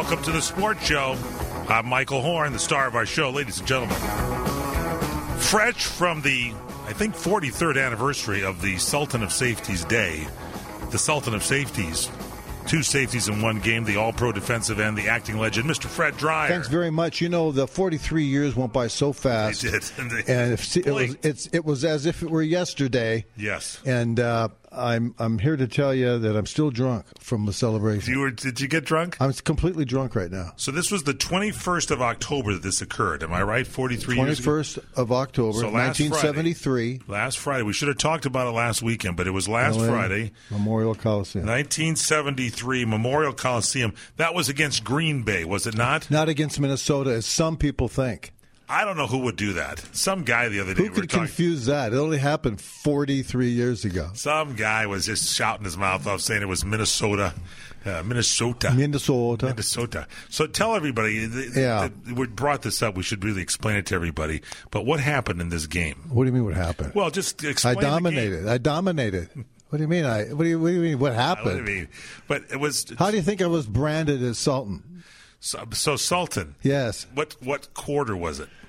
Welcome to the Sports Show. I'm Michael Horn, the star of our show, ladies and gentlemen. Fresh from the, I think, 43rd anniversary of the Sultan of Safeties Day, the Sultan of Safeties, 2 safeties in one game, the all-pro defensive end, the acting legend, Mr. Fred Dreyer. Thanks very much. You know, the 43 years went by so fast. They did. And it was as if it were yesterday. Yes. And I'm here to tell you that I'm still drunk from the celebration. Did you get drunk? I'm completely drunk right now. So this was the 21st of October that this occurred. Am I right? 43 years ago? 21st of October, so 1973. Last Friday. We should have talked about it last weekend, but it was last Friday. Memorial Coliseum. 1973, Memorial Coliseum. That was against Green Bay, was it not? Not against Minnesota, as some people think. I don't know who would do that. Some guy the other day. Who could confuse that? It only happened 43 years ago. Some guy was just shouting his mouth off saying it was Minnesota. Minnesota. So tell everybody, we brought this up. We should really explain it to everybody. But what happened in this game? What do you mean what happened? Well, just explain I dominated. What do you mean? What do you mean? What happened? What do you mean? But it was. How do you think I was branded as Sultan? So Sultan. Yes. What quarter was it?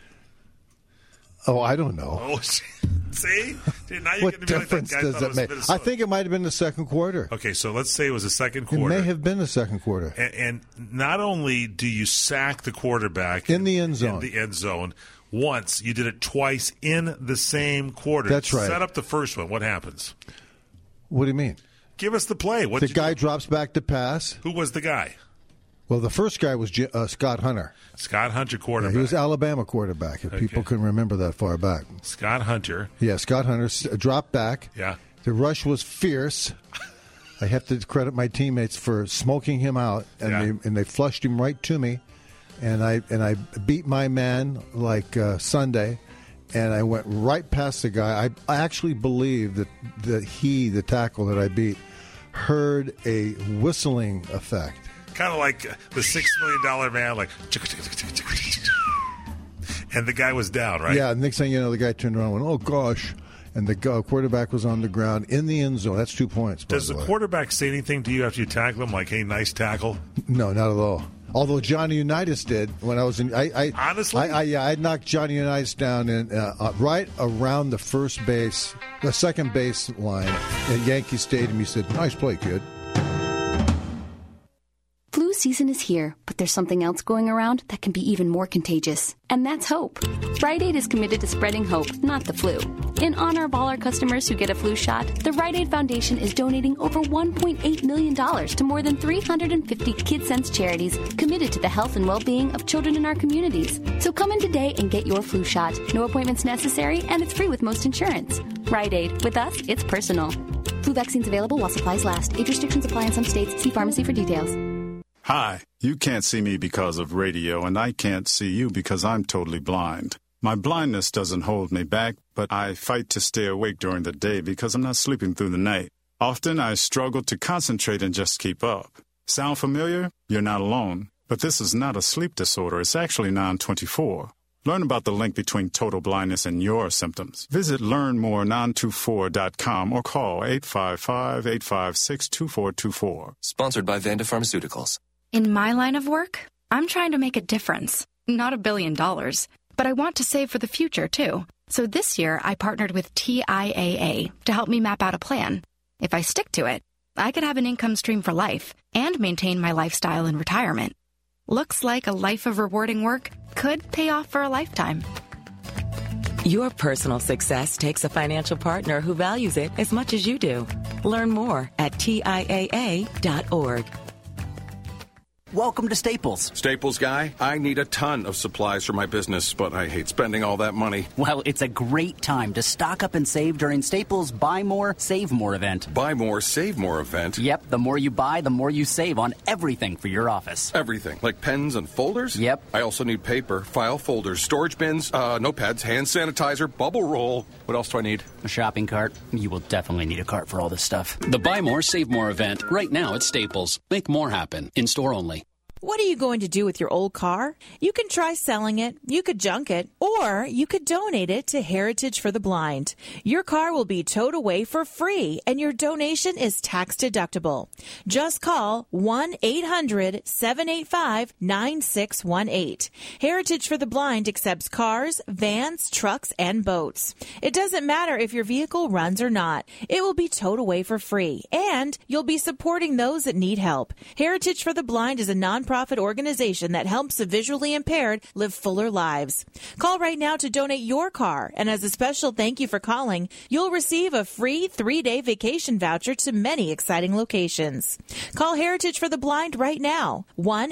Oh, I don't know. Oh, see? Now you're what difference does it make? I think it might have been the second quarter. Okay, so let's say it was the second quarter. It may have been the second quarter. And not only do you sack the quarterback in the end zone once, you did it twice in the same quarter. That's right. Set up the first one. What happens? What do you mean? Give us the play. The guy drops back to pass. Who was the guy? Well, the first guy was Scott Hunter. Scott Hunter, quarterback. Yeah, he was Alabama quarterback, if people can remember that far back. Scott Hunter. Yeah, Scott Hunter dropped back. Yeah. The rush was fierce. I have to credit my teammates for smoking him out, and they flushed him right to me. And I beat my man like Sunday, and I went right past the guy. I actually believe that the tackle that I beat, heard a whistling effect. Kind of like the $6 million man, like, and the guy was down, right? Yeah, next thing you know, the guy turned around and went, oh, gosh. And the quarterback was on the ground in the end zone. That's 2 points. Does the quarterback say anything to you after you tackle him, like, hey, nice tackle? No, not at all. Although Johnny Unitas did when I was in. Honestly? I knocked Johnny Unitas down right around the second base line at Yankee Stadium. He said, nice play, kid. Flu season is here, but there's something else going around that can be even more contagious, and that's hope. Rite Aid is committed to spreading hope, not the flu. In honor of all our customers who get a flu shot, the Rite Aid Foundation is donating over $1.8 million to more than 350 KidSense charities committed to the health and well-being of children in our communities. So come in today and get your flu shot. No appointments necessary, and it's free with most insurance. Rite Aid. With us, it's personal. Flu vaccines available while supplies last. Age restrictions apply in some states. See pharmacy for details. Hi, you can't see me because of radio, and I can't see you because I'm totally blind. My blindness doesn't hold me back, but I fight to stay awake during the day because I'm not sleeping through the night. Often I struggle to concentrate and just keep up. Sound familiar? You're not alone. But this is not a sleep disorder. It's actually non-24. Learn about the link between total blindness and your symptoms. Visit learnmorenon24.com or call 855-856-2424. Sponsored by Vanda Pharmaceuticals. In my line of work, I'm trying to make a difference. Not $1 billion, but I want to save for the future, too. So this year, I partnered with TIAA to help me map out a plan. If I stick to it, I could have an income stream for life and maintain my lifestyle in retirement. Looks like a life of rewarding work could pay off for a lifetime. Your personal success takes a financial partner who values it as much as you do. Learn more at TIAA.org. Welcome to Staples. Staples guy, I need a ton of supplies for my business, but I hate spending all that money. Well, it's a great time to stock up and save during Staples' Buy More, Save More event. Buy More, Save More event? Yep, the more you buy, the more you save on everything for your office. Everything? Like pens and folders? Yep. I also need paper, file folders, storage bins, notepads, hand sanitizer, bubble roll. What else do I need? A shopping cart. You will definitely need a cart for all this stuff. The Buy More, Save More event, right now at Staples. Make more happen. In-store only. What are you going to do with your old car? You can try selling it, you could junk it, or you could donate it to Heritage for the Blind. Your car will be towed away for free, and your donation is tax deductible. Just call 1-800-785-9618. Heritage for the Blind accepts cars, vans, trucks, and boats. It doesn't matter if your vehicle runs or not. It will be towed away for free, and you'll be supporting those that need help. Heritage for the Blind is a nonprofit organization that helps the visually impaired live fuller lives. Call right now to donate your car, and as a special thank you for calling, you'll receive a free 3-day vacation voucher to many exciting locations. Call Heritage for the Blind right now,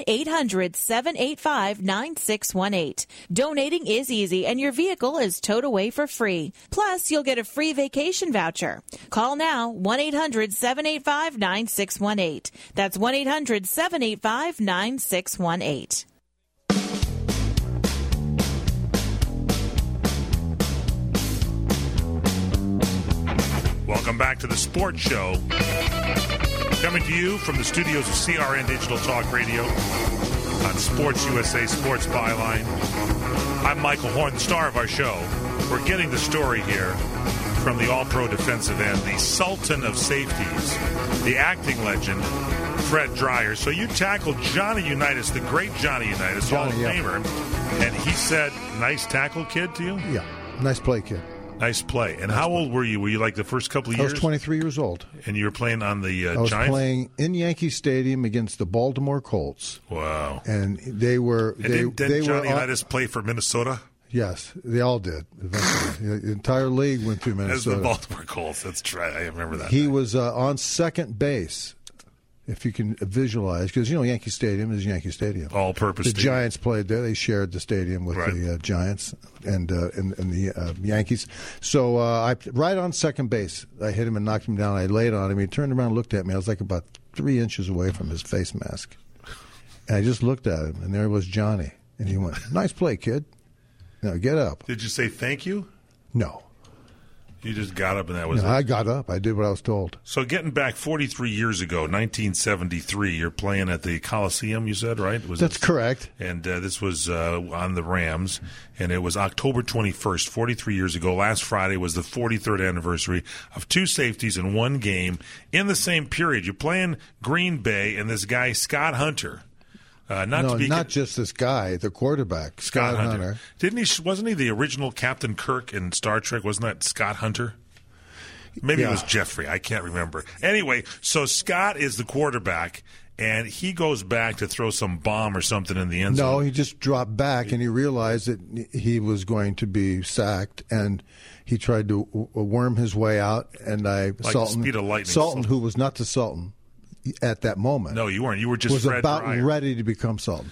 1-800-785-9618. Donating is easy, and your vehicle is towed away for free. Plus, you'll get a free vacation voucher. Call now, 1-800-785-9618. That's 1-800-785-9618. Welcome back to the Sports Show. Coming to you from the studios of CRN Digital Talk Radio on Sports USA Sports Byline. I'm Michael Horn, the star of our show. We're getting the story here from the All-Pro defensive end, the Sultan of Safeties, the acting legend, Fred Dryer. So you tackled Johnny Unitas, the great Johnny Unitas, Hall of Famer, and he said, nice tackle, kid, to you? Yeah, nice play, kid. Nice play. And how old were you? Were you like the first couple of years? I was 23 years old. And you were playing on the Giants? I was playing in Yankee Stadium against the Baltimore Colts. Wow. And they were... Didn't Johnny Unitas play for Minnesota? Yes, they all did. Eventually. The entire league went through Minnesota. As the Baltimore Colts. That's right. I remember that. He was on second base, if you can visualize, because, Yankee Stadium is Yankee Stadium. All-purpose The stadium. Giants played there. They shared the stadium with the Giants and the Yankees. So right on second base, I hit him and knocked him down. I laid on him. He turned around and looked at me. I was like about 3 inches away from his face mask. And I just looked at him, and there was Johnny. And he went, nice play, kid. Now, get up. Did you say thank you? No. You just got up and that was it? I got up. I did what I was told. So getting back 43 years ago, 1973, you're playing at the Coliseum, you said, right? That's correct. And this was on the Rams, and it was October 21st, 43 years ago. Last Friday was the 43rd anniversary of two safeties in one game in the same period. You're playing Green Bay and this guy, Scott Hunter. Not just this guy, the quarterback, Scott Hunter. Wasn't he the original Captain Kirk in Star Trek? Wasn't that Scott Hunter? Maybe it was Jeffrey. I can't remember. Anyway, so Scott is the quarterback, and he goes back to throw some bomb or something in the end zone. No, he just dropped back, and he realized that he was going to be sacked, and he tried to worm his way out. And the speed of lightning. Sultan, who was not the Sultan at that moment. No, you weren't. You were just was Fred about Dryer. ready to become Sultan.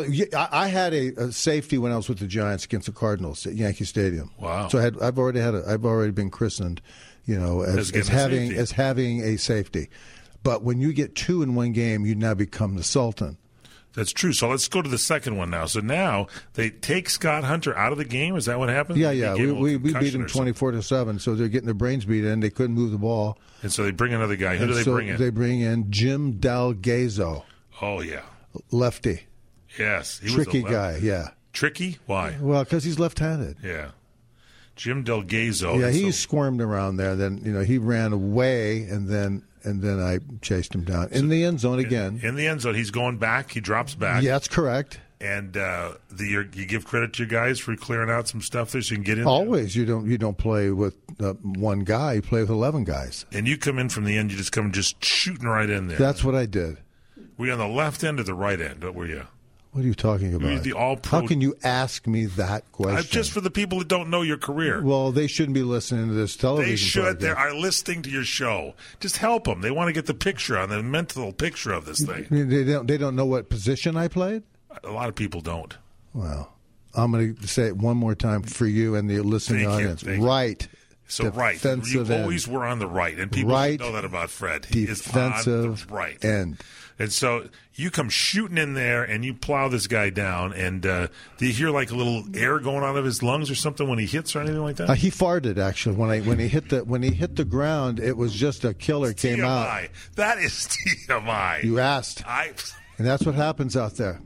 I had a safety when I was with the Giants against the Cardinals at Yankee Stadium. Wow! So I've already been christened, as having a safety. But when you get two in one game, you now become the Sultan. That's true. So let's go to the second one now. So now they take Scott Hunter out of the game. Is that what happened? Yeah. We beat them 24-7. So they're getting their brains beat in. They couldn't move the ball. And so they bring another guy. Who do they bring in? They bring in Jim Delgado. Oh, yeah. Lefty. Yes. Tricky guy, yeah. Tricky? Why? Well, because he's left-handed. Yeah. Jim Delgado. Yeah, he squirmed around there. Then, he ran away, and then I chased him down. In the end zone again. In the end zone. He's going back. He drops back. Yeah, that's correct. And you give credit to your guys for clearing out some stuff there so you can get in Always. There. You don't play with one guy. You play with 11 guys. And you come in from the end. You just come just shooting right in there. That's what I did. Were you on the left end or the right end? What were you? What are you talking about? You're the all-pro. How can you ask me that question? Just for the people that don't know your career. Well, they shouldn't be listening to this television. They should. Podcast. They are listening to your show. Just help them. They want to get the picture on the mental picture of this thing. They don't know what position I played? A lot of people don't. Well, I'm going to say it one more time for you and the listening audience. Right. So right. You always were on the right, and people know that about Fred. He is on the right. End. And so you come shooting in there, and you plow this guy down, and do you hear like a little air going out of his lungs or something when he hits or anything like that? He farted actually when he hit the ground. It was just a killer came out. That is TMI. You asked. And that's what happens out there.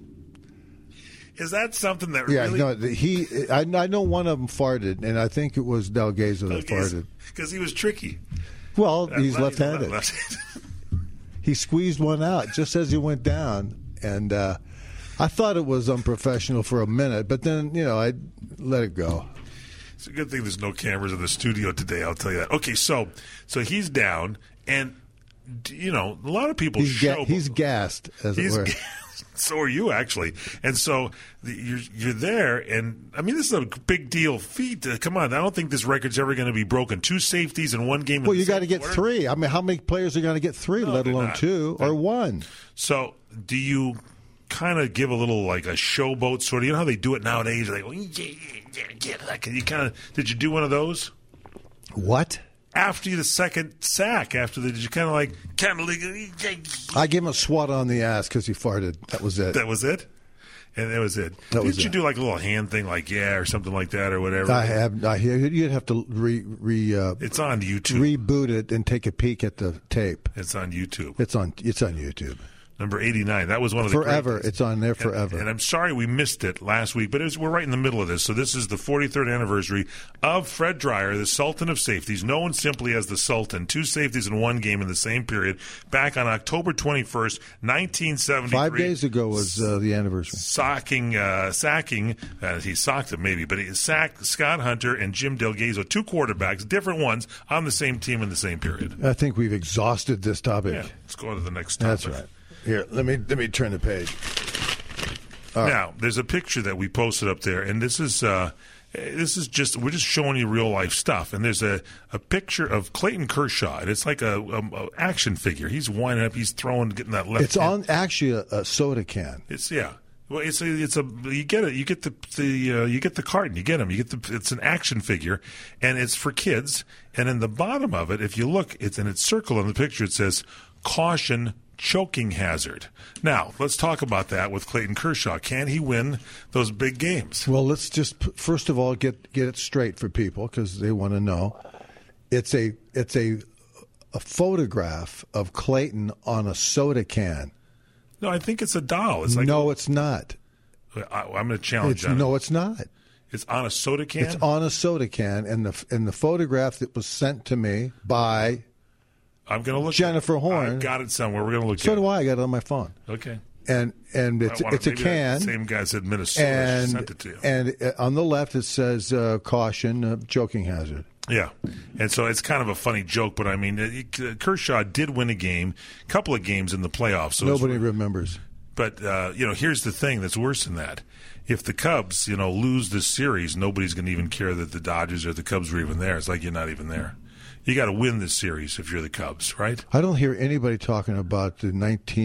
Is that something that Yeah, really... no, I know one of them farted, and I think it was Delgado that farted. Because he was tricky. Well, he's left-handed. He squeezed one out just as he went down, and I thought it was unprofessional for a minute, but then, I let it go. It's a good thing there's no cameras in the studio today, I'll tell you that. Okay, so he's down, and, a lot of people he's gassed, as it were. So are you, actually. And so you're there, and, I mean, this is a big deal feat. Come on, I don't think this record's ever going to be broken. 2 safeties in one game. Well, you got to get 3. I mean, how many players are going to get 3, let alone 2 or 1? So do you kind of give a little, like, a showboat sort of? You know how they do it nowadays? They go, did you do one of those? What? After the second sack, did you kind of like... I gave him a swat on the ass because he farted. That was it. That was it? And that was it. Didn't you do like a little hand thing, like or something like that, or whatever? I have. You'd have to it's on YouTube. Reboot it and take a peek at the tape. It's on YouTube. It's on YouTube. Number 89. That was one of the forever. It's on there forever. And I'm sorry we missed it last week, but we're right in the middle of this. So this is the 43rd anniversary of Fred Dryer, the Sultan of Safeties, known simply as the Sultan. 2 safeties in one game in the same period. Back on October 21st, 1973. 5 days ago was the anniversary. Sacking. He socked him maybe, but he sacked Scott Hunter and Jim Delgado, 2 quarterbacks, different ones, on the same team in the same period. I think we've exhausted this topic. Yeah, let's go on to the next topic. That's right. Here, let me turn the page. Now, there's a picture that we posted up there, and this is just we're just showing you real life stuff. And there's a picture of Clayton Kershaw, and it's like a action figure. He's winding up, he's throwing, getting that left. It's on actually a soda can. Well, you get it. You get the carton. You get them. It's an action figure, and it's for kids. And in the bottom of it, if you look, it's circled on the picture. It says caution. Choking hazard. Now, let's talk about that with Clayton Kershaw. Can he win those big games? Well, let's just first of all get it straight for people because they want to know. It's a photograph of Clayton on a soda can. No, I think it's a doll. It's not. I'm going to challenge that. No, it's not. It's on a soda can? It's on a soda can, and the photograph that was sent to me by... I'm going to look. Jennifer Horn. I got it somewhere. We're going to look. So do I. I got it on my phone. Okay. And it's a can. Same guy said Minnesota sent it to you. And on the left it says caution, choking hazard. Yeah, and so it's kind of a funny joke, but I mean, Kershaw did win a couple of games in the playoffs. So nobody remembers. But here's the thing that's worse than that. If the Cubs, lose this series, nobody's going to even care that the Dodgers or the Cubs were even there. It's like you're not even there. You got to win this series if you're the Cubs, right? I don't hear anybody talking about the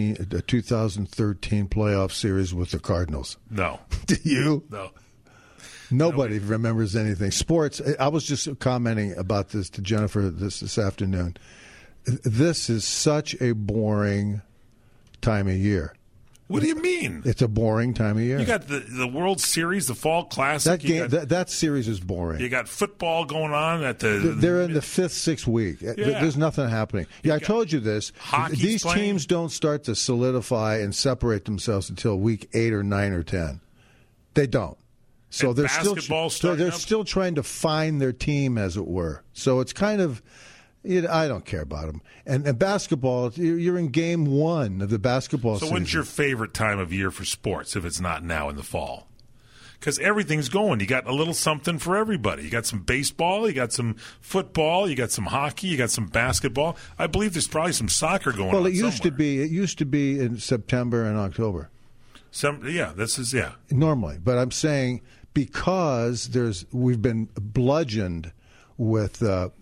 2013 playoff series with the Cardinals. No. Do you? No. Nobody remembers anything. Sports, I was just commenting about this to Jennifer this afternoon. This is such a boring time of year. What do you mean? It's a boring time of year. You got the World Series, the Fall Classic. That series is boring. You got football going on at They're in the 5th, 6th week. Yeah. There's nothing happening. I told you this. These teams don't start to solidify and separate themselves until week 8 or 9 or 10. They don't. So and they're still trying to find their team, as it were. So it's kind of. I don't care about them. And basketball, you're in game 1 of the basketball season. So when's your favorite time of year for sports if it's not now in the fall? Because everything's going. You got a little something for everybody. You got some baseball, you got some football, you got some hockey, you got some basketball. I believe there's probably some soccer going on. Well, it used to be in September and October. Normally. But I'm saying because we've been bludgeoned with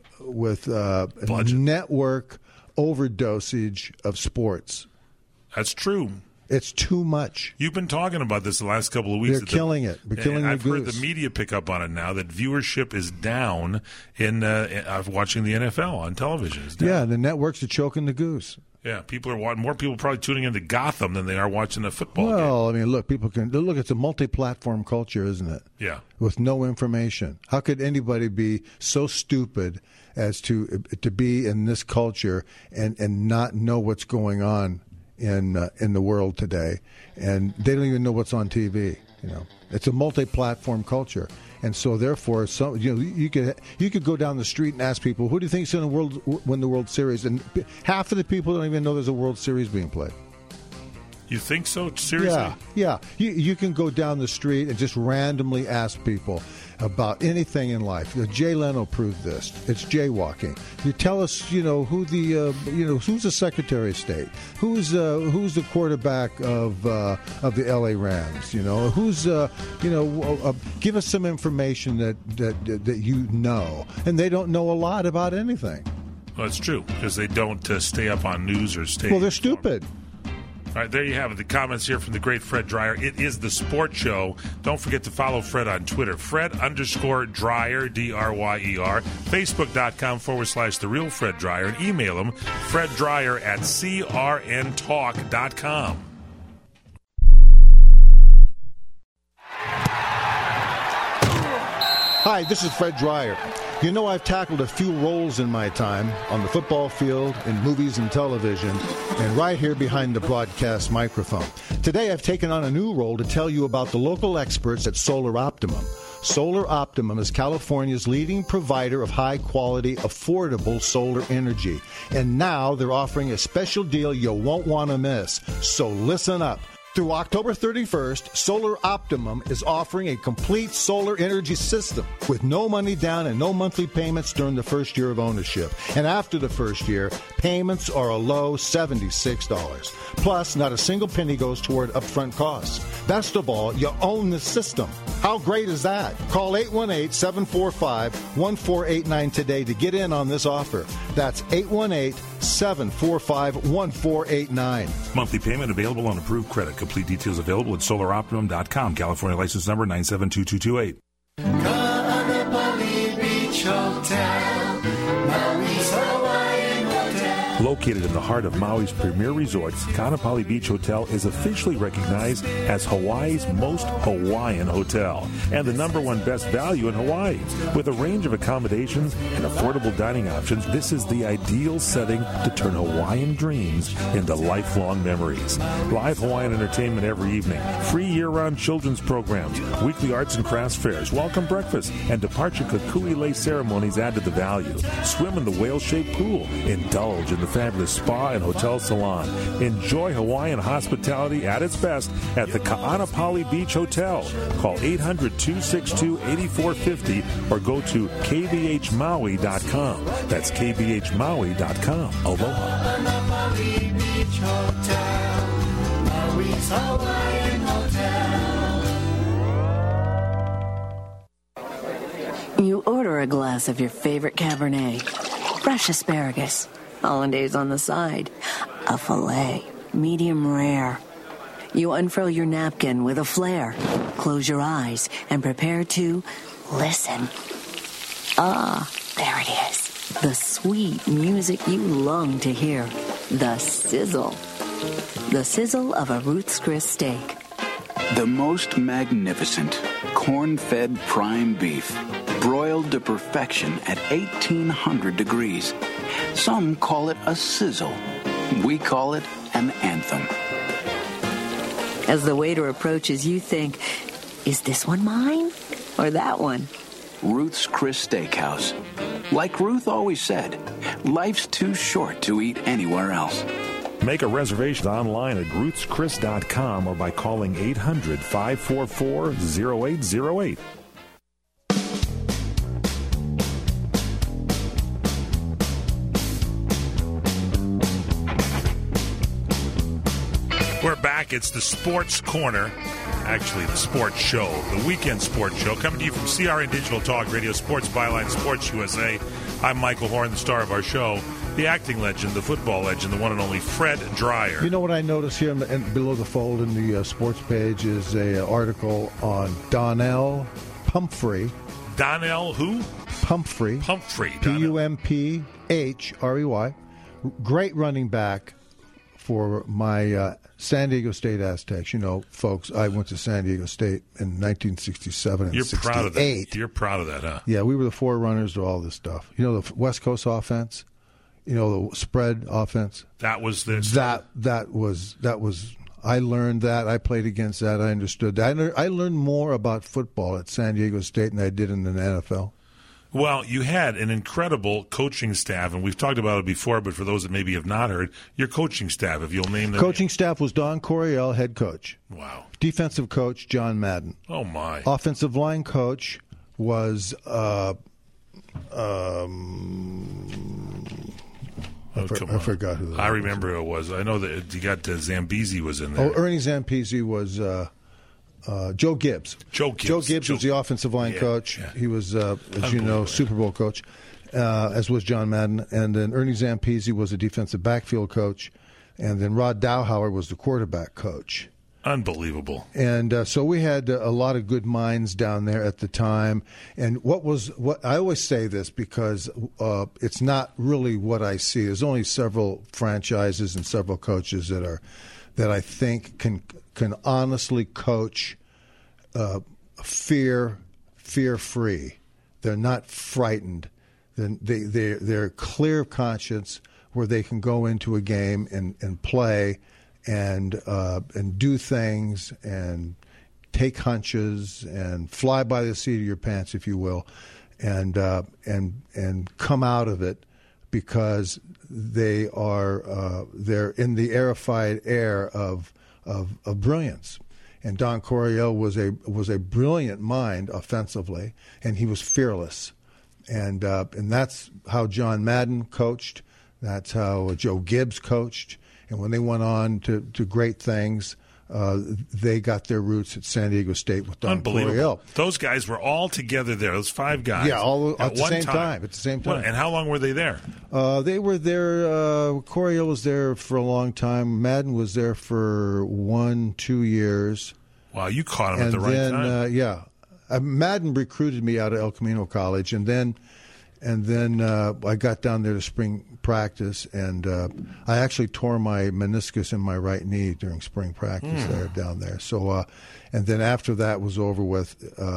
network overdosage of sports. That's true. It's too much. You've been talking about this the last couple of weeks. They're killing it. They're killing the goose. I've heard the media pick up on it now that viewership is down in watching the NFL on television. It's down. Yeah, the networks are choking the goose. Yeah, more people probably tuning into Gotham than they are watching a football game. Well, I mean, look, it's a multi-platform culture, isn't it? Yeah. With no information. How could anybody be so stupid as to be in this culture and not know what's going on in the world today, and they don't even know what's on TV. It's a multi-platform culture, and so therefore, you could go down the street and ask people, who do you think is going to win the World Series, and half of the people don't even know there's a World Series being played. You think so? Seriously? Yeah. You can go down the street and just randomly ask people about anything in life. Jay Leno proved this. It's jaywalking. You tell us, who's the Secretary of State, who's the quarterback of the LA Rams, who's give us some information that you know, and they don't know a lot about anything. Well, it's true because they don't stay up on news or stay. Well, they're stupid. All right, there you have it. The comments here from the great Fred Dreyer. It is the Sports Show. Don't forget to follow Fred on Twitter. Fred_Dreyer, D-R-Y-E-R. Facebook.com/The Real Fred Dreyer. And email him, FredDreyer@CRNTalk.com. Hi, this is Fred Dreyer. I've tackled a few roles in my time on the football field, in movies and television, and right here behind the broadcast microphone. Today, I've taken on a new role to tell you about the local experts at Solar Optimum. Solar Optimum is California's leading provider of high-quality, affordable solar energy. And now they're offering a special deal you won't want to miss. So listen up. Through October 31st, Solar Optimum is offering a complete solar energy system with no money down and no monthly payments during the first year of ownership. And after the first year, payments are a low $76. Plus, not a single penny goes toward upfront costs. Best of all, you own the system. How great is that? Call 818-745-1489 today to get in on this offer. That's 818-745-1489. Monthly payment available on approved credit. Complete details available at solaroptimum.com. California license number 9722228. Kaanapali Beach Hotel, Maui's Hawaiian Hotel. Located in the heart of Maui's premier resorts, Kaanapali Beach Hotel is officially recognized as Hawaii's most Hawaiian hotel and the #1 best value in Hawaii. With a range of accommodations and affordable dining options, this is the ideal setting to turn Hawaiian dreams into lifelong memories. Live Hawaiian entertainment every evening, free year-round children's programs, weekly arts and crafts fairs, welcome breakfast, and departure kukui lei ceremonies add to the value. Swim in the whale-shaped pool, indulge in the fabulous spa and hotel salon. Enjoy Hawaiian hospitality at its best at the Kaanapali Beach Hotel. Call 800-262-8450 or go to kbhmaui.com. That's kbhmaui.com. Aloha. Kaanapali Beach Hotel, Maui's Hawaiian Hotel. You order a glass of your favorite Cabernet, fresh asparagus, hollandaise on the side, a filet, medium rare. You unfurl your napkin with a flair, close your eyes, and prepare to listen. Ah, there it is. The sweet music you long to hear. The sizzle. The sizzle of a Ruth's Chris steak. The most magnificent corn-fed prime beef, broiled to perfection at 1,800 degrees. Some call it a sizzle. We call it an anthem. As the waiter approaches, you think, is this one mine or that one? Ruth's Chris Steakhouse. Like Ruth always said, life's too short to eat anywhere else. Make a reservation online at ruthschris.com or by calling 800-544-0808. We're back. It's the Sports Corner. Actually, the Sports Show, the Weekend Sports Show, coming to you from CRN Digital Talk Radio, Sports Byline, Sports USA. I'm Michael Horn, the star of our show, the acting legend, the football legend, the one and only Fred Dreyer. You know what I noticed here below the fold in the sports page is an article on Donnell Pumphrey. Donnell who? Pumphrey. Pumphrey. Pumphrey. Great running back for my San Diego State Aztecs. You know, folks, I went to San Diego State in 1967 and 68. Proud of that. You're proud of that, huh? Yeah, we were the forerunners to all this stuff. You know, the West Coast offense, the spread offense. That was the that was. I learned that. I played against that. I understood that. I learned more about football at San Diego State than I did in the NFL. Well, you had an incredible coaching staff, and we've talked about it before, but for those that maybe have not heard, your coaching staff, if you'll name them. Coaching staff was Don Coryell, head coach. Wow. Defensive coach, John Madden. Oh, my. Offensive line coach was... I forgot who that was. I remember who it was. I know that you got Zambezi was in there. Oh, Ernie Zambezi was Joe Gibbs. Joe Gibbs was the offensive line coach. Yeah. He was, as you know, Super Bowl coach, as was John Madden. And then Ernie Zambezi was a defensive backfield coach. And then Rod Dowhauer was the quarterback coach. Unbelievable. And so we had a lot of good minds down there at the time. And what I always say this because it's not really what I see. There's only several franchises and several coaches that I think can honestly coach fear-free. They're not frightened. They're clear of conscience where they can go into a game and play and do things and take hunches and fly by the seat of your pants, if you will, and come out of it because they're in the rarefied air of brilliance. And Don Coryell was a brilliant mind offensively, and he was fearless, and that's how John Madden coached. That's how Joe Gibbs coached. And when they went on to great things, they got their roots at San Diego State with Don Coryell. Those guys were all together there. Those 5 guys. Yeah, all at the same time. And how long were they there? They were there. Coryell was there for a long time. Madden was there for 1-2 years. Wow, you caught him at the right time. Yeah. Madden recruited me out of El Camino College, and then I got down there to spring practice, and I actually tore my meniscus in my right knee during spring practice down there. So, and then after that was over with,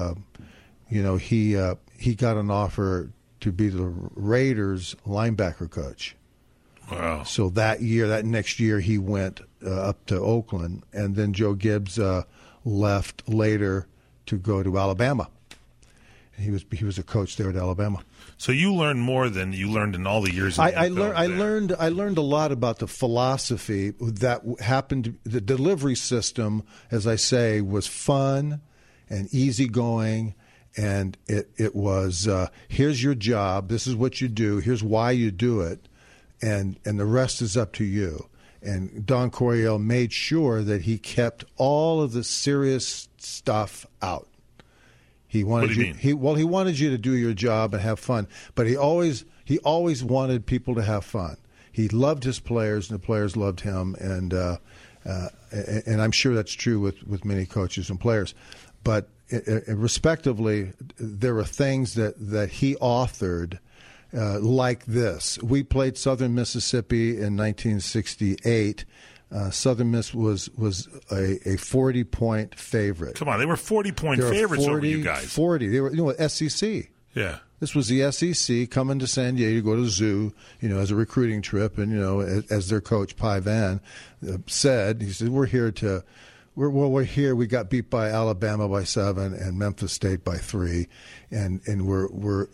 he got an offer to be the Raiders linebacker coach. Wow! So that next year, he went up to Oakland, and then Joe Gibbs left later to go to Alabama. He was a coach there at Alabama. So you learned more than you learned in all the years. I learned a lot about the philosophy that happened. The delivery system, as I say, was fun and easygoing, and it was here's your job. This is what you do. Here's why you do it, and the rest is up to you. And Don Coryell made sure that he kept all of the serious stuff out. He wanted he wanted you to do your job and have fun, but he always wanted people to have fun. He loved his players, and the players loved him, and I'm sure that's true with many coaches and players. But respectively, there were things that he authored, like this. We played Southern Mississippi in 1968. Southern Miss was a 40-point favorite. Come on, they were 40-point favorites over you guys. 40. They were SEC. Yeah. This was the SEC coming to San Diego to go to the zoo, as a recruiting trip, and as their coach Pi Van said, he said, "We're here. We got beat by Alabama by 7 and Memphis State by 3, and we're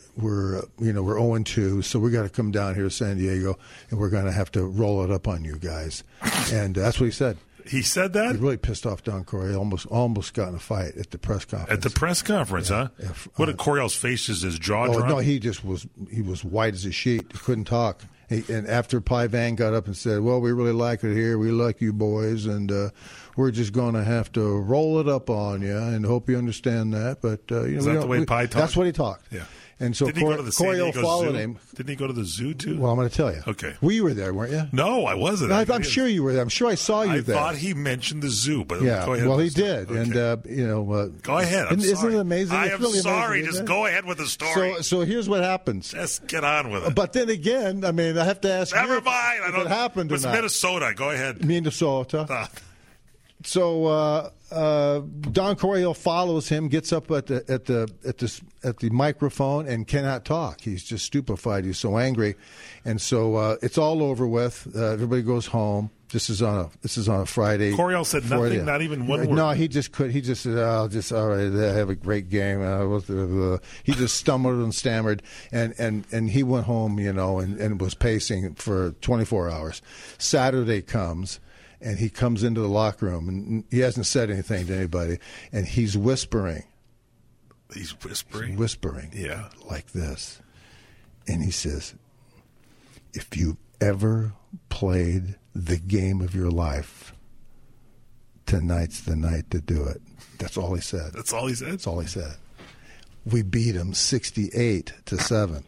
0-2. So we got to come down here to San Diego, and we're going to have to roll it up on you guys." And that's what he said. He said that? He really pissed off Don Coryell. Almost got in a fight at the press conference. At the press conference, huh? What did Coryell's face? His jaw drop? No, he was white as a sheet. He couldn't talk. And after Pi Van got up and said, "Well, we really like it here. We like you boys, and we're just going to have to roll it up on you, and hope you understand that." But is that the way Pi talked? That's what he talked. Yeah. And so Coryell followed him. Didn't he go to the zoo too? Well, I'm going to tell you. Okay. Well, you were there, weren't you? No, I wasn't. I'm sure you were there. I'm sure I saw you there. I thought he mentioned the zoo, but yeah. Go ahead. Well, he did, okay. And go ahead. I'm isn't sorry. it amazing? I am really sorry. Amazing, just go ahead with the story. So here's what happens. Just get on with it. But then again, I mean, I have to ask. Never mind. If it happened or not. Minnesota. Go ahead. Minnesota. Don Coryell follows him, gets up at the microphone, and cannot talk. He's just stupefied. He's so angry, and so it's all over with. Everybody goes home. This is on a Friday. Coryell said nothing, not even one word. No, he just could. He just said, "All right, have a great game." He just stumbled and stammered, and he went home, and was pacing for 24 hours. Saturday comes, and he comes into the locker room, and he hasn't said anything to anybody, and he's whispering. He's whispering? Yeah. Like this. And he says, if you ever played the game of your life, tonight's the night to do it. That's all he said. That's all he said? That's all he said. We beat him 68-7.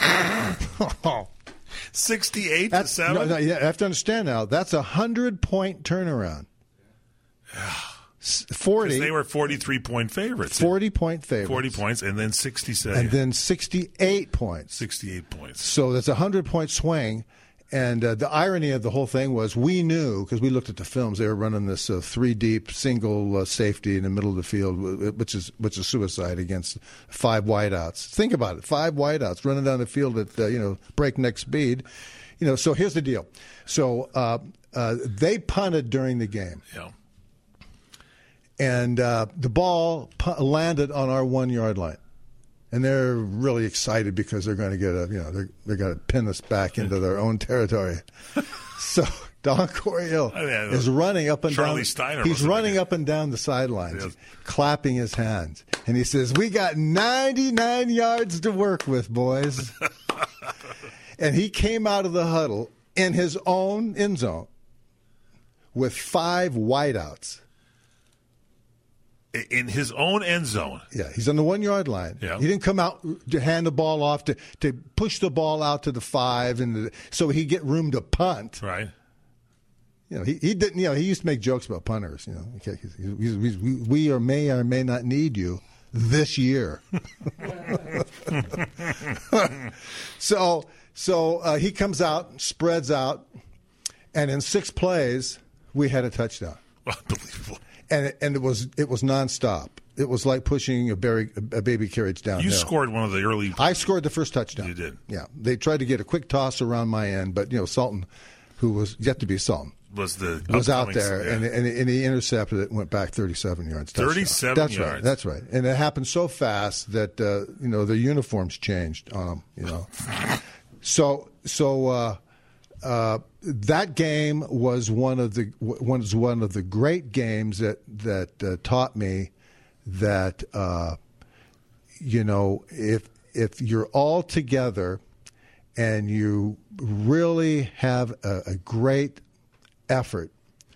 68-7? No, you have to understand now, that's a 100-point turnaround. 40. They were 43-point favorites. 40-point favorites. 40 points, and then 67. And then 68 points. 68 points. So that's a 100-point swing. And the irony of the whole thing was we knew, because we looked at the films, they were running this three-deep single safety in the middle of the field, which is suicide against 5 wideouts. Think about it, 5 wideouts running down the field at breakneck speed. So here's the deal. So they punted during the game. Yeah. And the ball landed on our 1-yard line. And they're really excited because they're going to get they're going to pin us back into their own territory. So Don Coryell is running up and Charlie down. Steiner. He's running up and down the sidelines, clapping his hands, and he says, "We got 99 yards to work with, boys." And he came out of the huddle in his own end zone with 5 wideouts. In his own end zone. Yeah, he's on the 1-yard line. Yeah. He didn't come out to hand the ball off to push the ball out to the 5 so he'd get room to punt. Right. He didn't. He used to make jokes about punters. We may or may not need you this year. So he comes out, spreads out, and in 6 plays we had a touchdown. Unbelievable. And it was nonstop. It was like pushing a baby carriage downhill. You scored one of the early. I scored the first touchdown. You did. Yeah, they tried to get a quick toss around my end, but Sultan, who was yet to be Sultan, was out there, and he intercepted it and went back 37 yards. 37 That's yards. Right. That's right. And it happened so fast that the uniforms changed on them. So that game was one of the great games that taught me that if you're all together and you really have a great effort,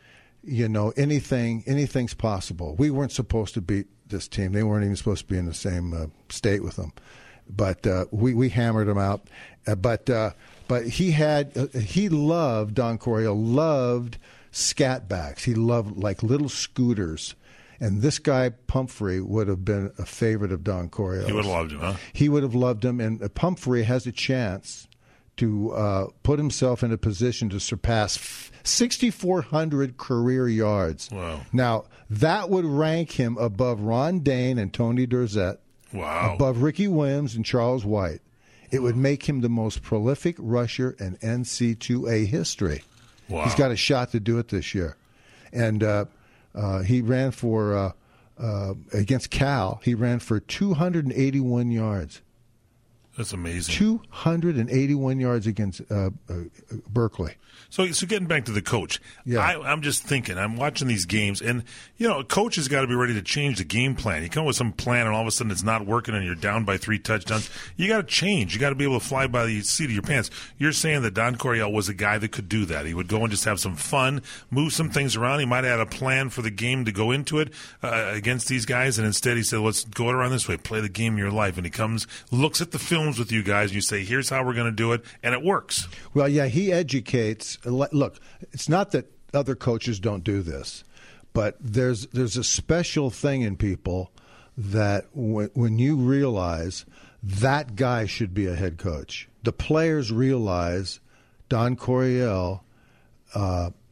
anything's possible. We weren't supposed to beat this team. They weren't even supposed to be in the same state with them, but we hammered them out. But he loved, Don Coryell loved scat backs. He loved like little scooters. And this guy, Pumphrey, would have been a favorite of Don Coryell. He would have loved him, huh? He would have loved him. And Pumphrey has a chance to put himself in a position to surpass 6,400 career yards. Wow. Now, that would rank him above Ron Dane and Tony Dorsett. Wow. Above Ricky Williams and Charles White. It would make him the most prolific rusher in NCAA history. Wow. He's got a shot to do it this year. And he ran for, against Cal, he ran for 281 yards. That's amazing. 281 yards against Berkeley. So getting back to the coach, yeah. I'm just thinking, I'm watching these games, and, a coach has got to be ready to change the game plan. You come up with some plan, and all of a sudden it's not working, and you're down by 3 touchdowns. You got to change. You got to be able to fly by the seat of your pants. You're saying that Don Coryell was a guy that could do that. He would go and just have some fun, move some things around. He might have had a plan for the game to go into it against these guys, and instead he said, let's go around this way, play the game of your life. And he comes, looks at the films with you guys, and you say, here's how we're going to do it, and it works. Well, yeah, he educates. Look, it's not that other coaches don't do this, but there's a special thing in people that when you realize that guy should be a head coach, the players realize Don Coryell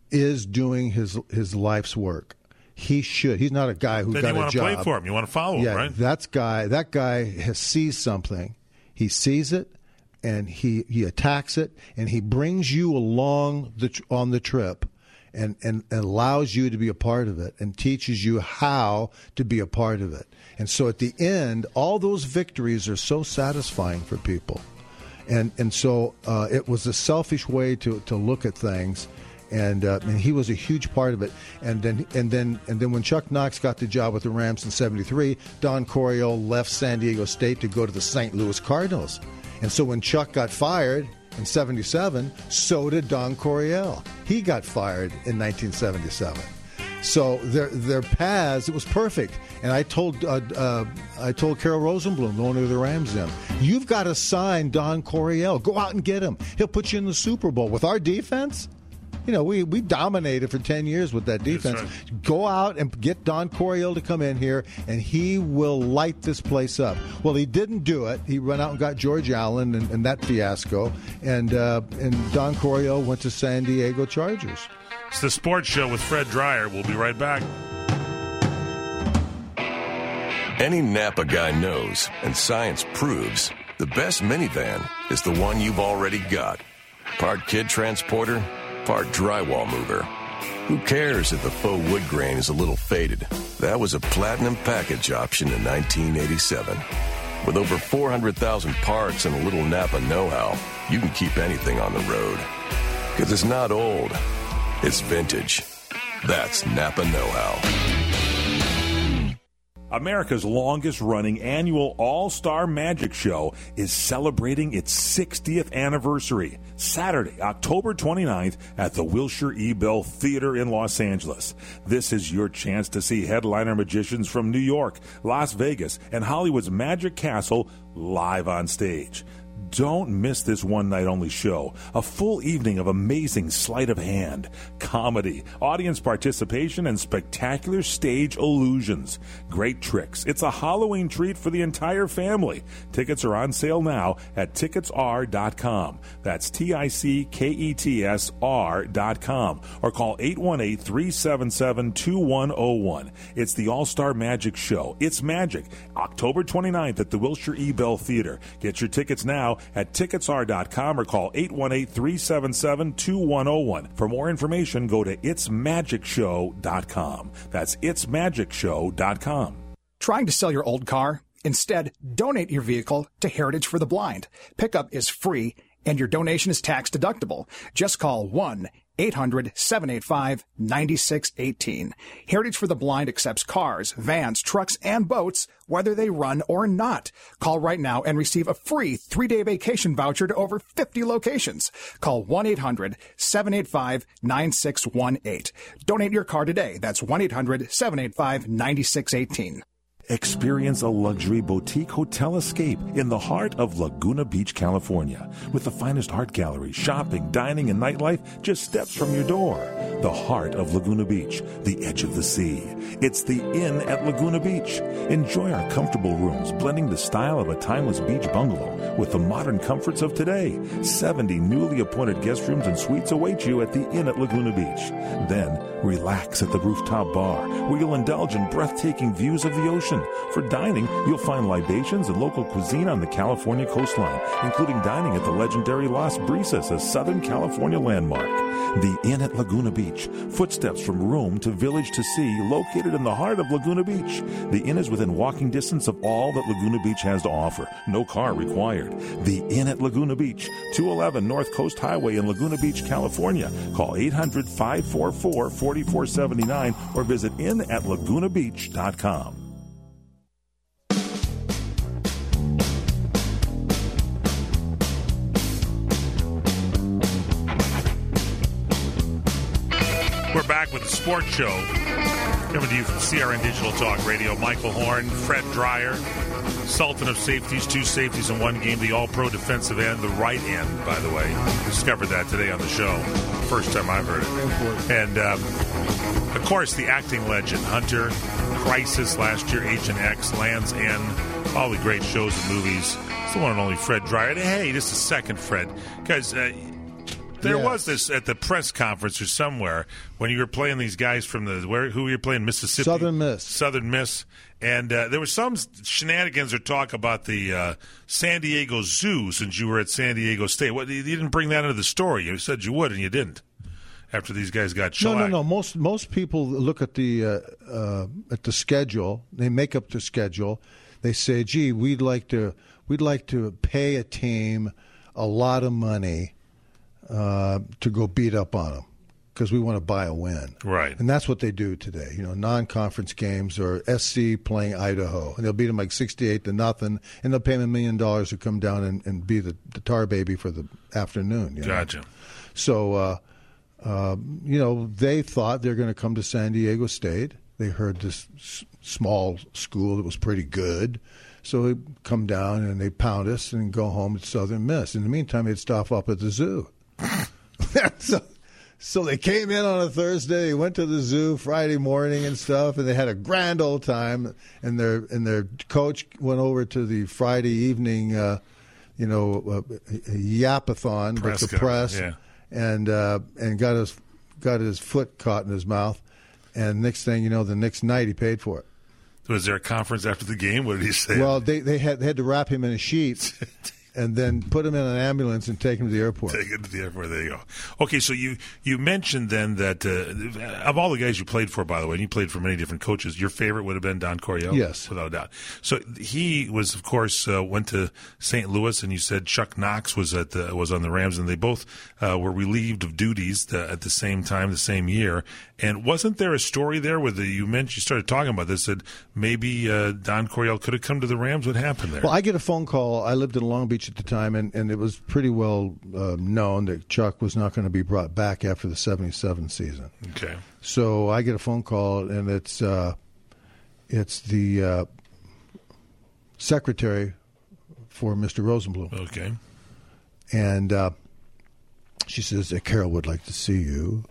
is doing his life's work. He should. He's not a guy who got a job. Then you want to play for him. You want to follow him, right? That guy sees something. He sees it, and he attacks it, and he brings you along on the trip, and allows you to be a part of it, and teaches you how to be a part of it. And so at the end, all those victories are so satisfying for people. And so it was a selfish way to look at things, and he was a huge part of it. And then when Chuck Knox got the job with the Rams in '73, Don Coryell left San Diego State to go to the St. Louis Cardinals. And so when Chuck got fired in '77, so did Don Coryell. He got fired in 1977. So their paths, it was perfect. And I told Carol Rosenblum, the owner of the Rams, you've got to sign Don Coryell. Go out and get him. He'll put you in the Super Bowl. With our defense, we dominated for 10 years with that defense. Right. Go out and get Don Coryell to come in here, and he will light this place up. Well, he didn't do it. He went out and got George Allen and that fiasco, and Don Coryell went to San Diego Chargers. It's the Sports Show with Fred Dreyer. We'll be right back. Any Napa guy knows, and science proves, the best minivan is the one you've already got. Part kid transporter, part drywall mover. Who cares if the faux wood grain is a little faded? That was a platinum package option in 1987. With over 400,000 parts and a little Napa know-how, you can keep anything on the road. Because it's not old. It's vintage. That's Napa know-how. America's longest-running annual All-Star Magic Show is celebrating its 60th anniversary, Saturday, October 29th at the Wilshire E. Bell Theater in Los Angeles. This is your chance to see headliner magicians from New York, Las Vegas, and Hollywood's Magic Castle live on stage. Don't miss this one-night-only show. A full evening of amazing sleight of hand, comedy, audience participation, and spectacular stage illusions. Great tricks. It's a Halloween treat for the entire family. Tickets are on sale now at ticketsr.com. That's TICKETSR.com. Or call 818-377-2101. It's the All-Star Magic Show. It's magic. October 29th at the Wilshire E. Bell Theater. Get your tickets now at ticketsr.com or call 818-377-2101. For more information, go to itsmagicshow.com. That's itsmagicshow.com. Trying to sell your old car? Instead, donate your vehicle to Heritage for the Blind. Pickup is free, and your donation is tax deductible. Just call 1-800-785-9618. Heritage for the Blind accepts cars, vans, trucks, and boats, whether they run or not. Call right now and receive a free 3-day vacation voucher to over 50 locations. Call 1-800-785-9618. Donate your car today. That's 1-800-785-9618. Experience a luxury boutique hotel escape in the heart of Laguna Beach, California. With the finest art gallery, shopping, dining, and nightlife just steps from your door. The heart of Laguna Beach, the edge of the sea. It's the Inn at Laguna Beach. Enjoy our comfortable rooms, blending the style of a timeless beach bungalow with the modern comforts of today. 70 newly appointed guest rooms and suites await you at the Inn at Laguna Beach. Then, relax at the rooftop bar, where you'll indulge in breathtaking views of the ocean. For dining, you'll find libations and local cuisine on the California coastline, including dining at the legendary Las Brisas, a Southern California landmark. The Inn at Laguna Beach, footsteps from room to village to sea, located in the heart of Laguna Beach. The Inn is within walking distance of all that Laguna Beach has to offer. No car required. The Inn at Laguna Beach, 211 North Coast Highway in Laguna Beach, California. Call 800-544-4479 or visit inatlagunabeach.com. We're back with the Sports Show. Coming to you from CRN Digital Talk Radio. Michael Horn, Fred Dreyer, Sultan of Safeties, 2 safeties in 1 game, the All-Pro defensive end, the right end, by the way. Discovered that today on the show. First time I've heard it. And, of course, the acting legend, Hunter, Crisis last year, Agent X, Land's End, all the great shows and movies. It's the one and only Fred Dreyer. And, hey, just a second, Fred, because There was this at the press conference or somewhere when you were playing these guys from who were you playing? Mississippi? Southern Miss. And there was some shenanigans or talk about the San Diego Zoo since you were at San Diego State. What, you didn't bring that into the story. You said you would, and you didn't. After these guys got shellacked. No. Most people look at the schedule. They make up the schedule. They say, "Gee, we'd like to pay a team a lot of money to go beat up on them because we want to buy a win." Right. And that's what they do today. Non-conference games or SC playing Idaho, and they'll beat them like 68-0, and they'll pay them $1 million to come down and be the tar baby for the afternoon. Gotcha. So. They thought they're going to come to San Diego State. They heard this small school that was pretty good. So they come down and they pound us and go home to Southern Miss. In the meantime, they'd stop up at the zoo. So they came in on a Thursday, went to the zoo Friday morning and stuff, and they had a grand old time. And their coach went over to the Friday evening, yapathon with the press. Yeah. And got his foot caught in his mouth, and next thing you know, the next night he paid for it. Was there a conference after the game? What did he say? Well, they had to wrap him in a sheet and then put him in an ambulance and take him to the airport. Take him to the airport. There you go. Okay, so you mentioned then that of all the guys you played for, by the way, and you played for many different coaches, your favorite would have been Don Coryell? Yes. Without a doubt. So he was, of course, went to St. Louis, and you said Chuck Knox was on the Rams, and they both were relieved of duties at the same time, the same year. And wasn't there a story there where you started talking about this, that maybe Don Coryell could have come to the Rams? What happened there? Well, I get a phone call. I lived in Long Beach at the time, and it was pretty well known that Chuck was not going to be brought back after the 77 season. Okay. So I get a phone call, and it's the secretary for Mr. Rosenblum. Okay. And she says, Carol would like to see you.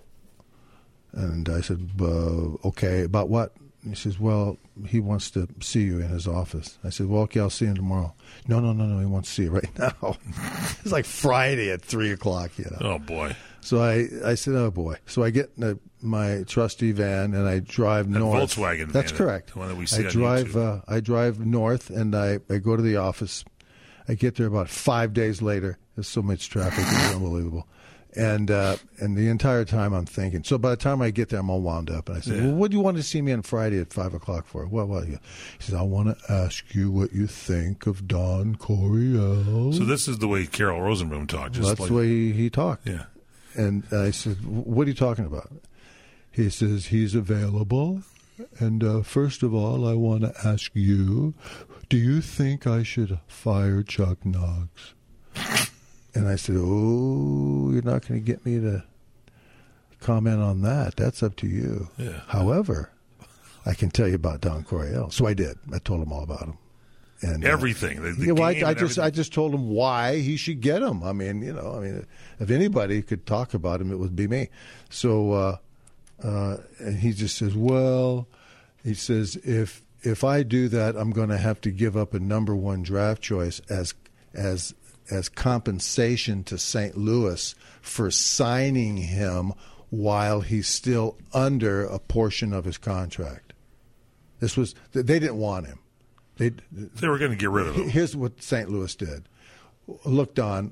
And I said, okay, about what? And he says, well, he wants to see you in his office. I said, well, okay, I'll see him tomorrow. No, he wants to see you right now. It's like Friday at 3 o'clock, Oh, boy. So I said, oh, boy. So I get in my trusty van, and I drive north. Volkswagen van. That's correct. The one that we see I drive north, and I go to the office. I get there about 5 days later. There's so much traffic. It's unbelievable. And the entire time I'm thinking. So by the time I get there, I'm all wound up. And I said, well, what do you want to see me on Friday at 5 o'clock for? Well, he says, I want to ask you what you think of Don Coryell. So this is the way Carol Rosenblum talked. That's the way he talked. Yeah. And I said, what are you talking about? He says, he's available. And first of all, I want to ask you, do you think I should fire Chuck Knox? And I said, oh, you're not going to get me to comment on that. That's up to you. Yeah. However, I can tell you about Don Coryell. So I did. I told him all about him. And everything. I just told him why he should get him. I mean, if anybody could talk about him, it would be me. So, and he just says, well, he says, if I do that, I'm going to have to give up a number one draft choice as compensation to St. Louis for signing him while he's still under a portion of his contract. They didn't want him. They were going to get rid of him. Here's what St. Louis did. Look, Don,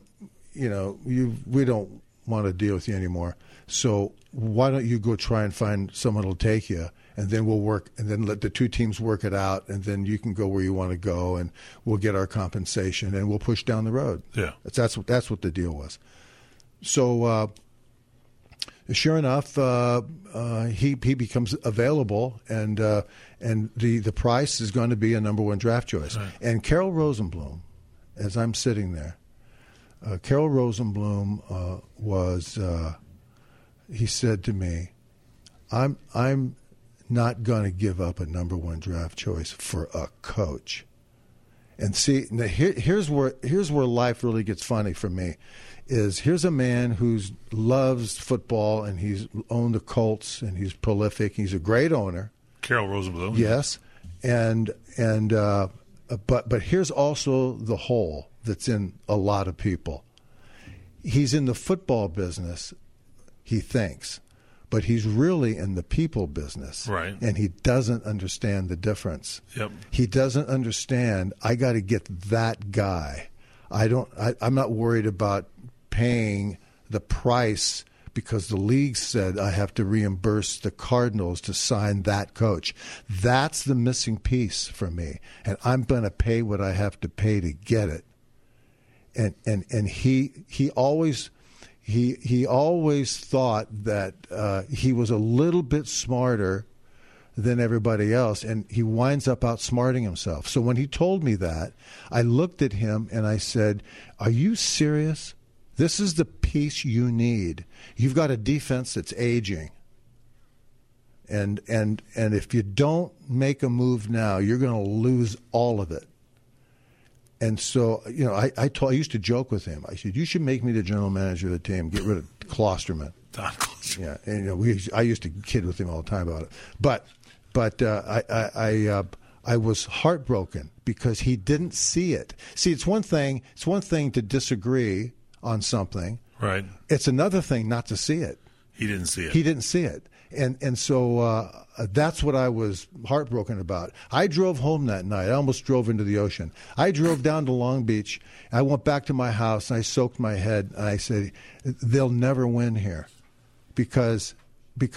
we don't want to deal with you anymore. So why don't you go try and find someone who'll take you, and then we'll work, and then let the two teams work it out, and then you can go where you want to go, and we'll get our compensation, and we'll push down the road. Yeah, that's what the deal was. So sure enough, he becomes available, and the price is going to be a number one draft choice. Right. And Carol Rosenblum, as I'm sitting there, Carol Rosenblum was. He said to me, "I'm not going to give up a number one draft choice for a coach." And see, now here's where life really gets funny for me. Here's a man who loves football, and he's owned the Colts, and he's prolific. He's a great owner. Carol Rosenblum. Yes, but here's also the hole that's in a lot of people. he's in the football business, he thinks, but he's really in the people business. Right. And he doesn't understand the difference. Yep. He doesn't understand, I got to get that guy. I'm not worried about paying the price because the league said I have to reimburse the Cardinals to sign that coach. That's the missing piece for me, and I'm going to pay what I have to pay to get it. And he always thought that he was a little bit smarter than everybody else, and he winds up outsmarting himself. So when he told me that, I looked at him and I said, "Are you serious? This is the piece you need. You've got a defense that's aging. And if you don't make a move now, you're going to lose all of it." And so, I used to joke with him. I said, "You should make me the general manager of the team. Get rid of Klosterman." Don Klosterman. Yeah, and I used to kid with him all the time about it. But I was heartbroken because he didn't see it. See, it's one thing to disagree on something. Right. It's another thing not to see it. He didn't see it. He didn't see it. And so that's what I was heartbroken about. I drove home that night. I almost drove into the ocean. I drove down to Long Beach. I went back to my house, and I soaked my head, and I said, they'll never win here because he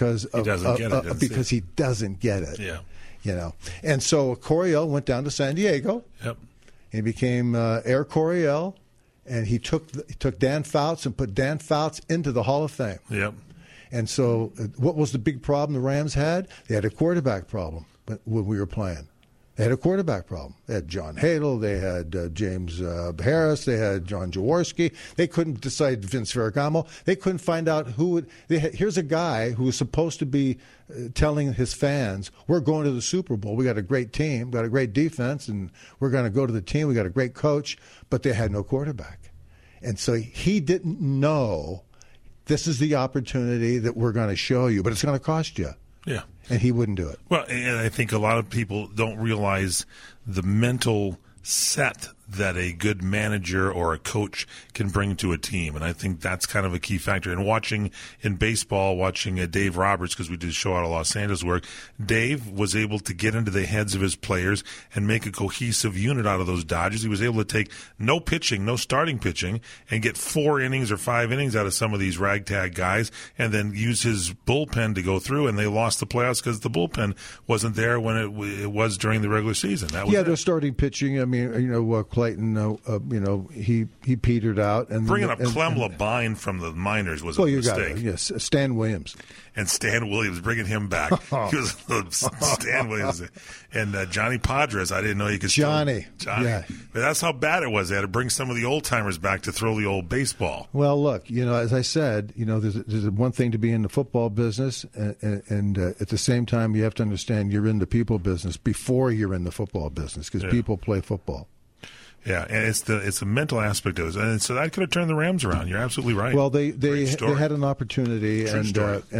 doesn't get it. Yeah. And so Coryell went down to San Diego. Yep. He became Air Coryell, and he took Dan Fouts and put Dan Fouts into the Hall of Fame. Yep. And so what was the big problem the Rams had? They had a quarterback problem when we were playing. They had a quarterback problem. They had John Hadle. They had James Harris. They had John Jaworski. They couldn't decide Vince Ferragamo. They couldn't find out who would. Here's a guy who was supposed to be telling his fans, we're going to the Super Bowl. We got a great team, got a great defense, and we're going to go to the team. We got a great coach, but they had no quarterback. And so he didn't know this is the opportunity that we're going to show you, but it's going to cost you. Yeah. And he wouldn't do it. Well, and I think a lot of people don't realize the mental set that a good manager or a coach can bring to a team. And I think that's kind of a key factor. And watching in baseball, watching Dave Roberts, because we did a show out of Los Angeles work, Dave was able to get into the heads of his players and make a cohesive unit out of those Dodgers. He was able to take no pitching, no starting pitching, and get 4 innings or 5 innings out of some of these ragtag guys, and then use his bullpen to go through. And they lost the playoffs because the bullpen wasn't there when it was during the regular season. That was their starting pitching. I mean, Clayton, he petered out. And bringing up Clem Labine from the minors was a mistake. Yes, Stan Williams. And Stan Williams, bringing him back. He was Stan Williams. And Johnny Padres, I didn't know you could Johnny. Yeah. But that's how bad it was. They had to bring some of the old-timers back to throw the old baseball. Well, look, as I said, there's one thing to be in the football business, and at the same time, you have to understand you're in the people business before you're in the football business, because people play football. Yeah, and it's a mental aspect of it, and so that could have turned the Rams around. You're absolutely right. Well, they had an opportunity, it's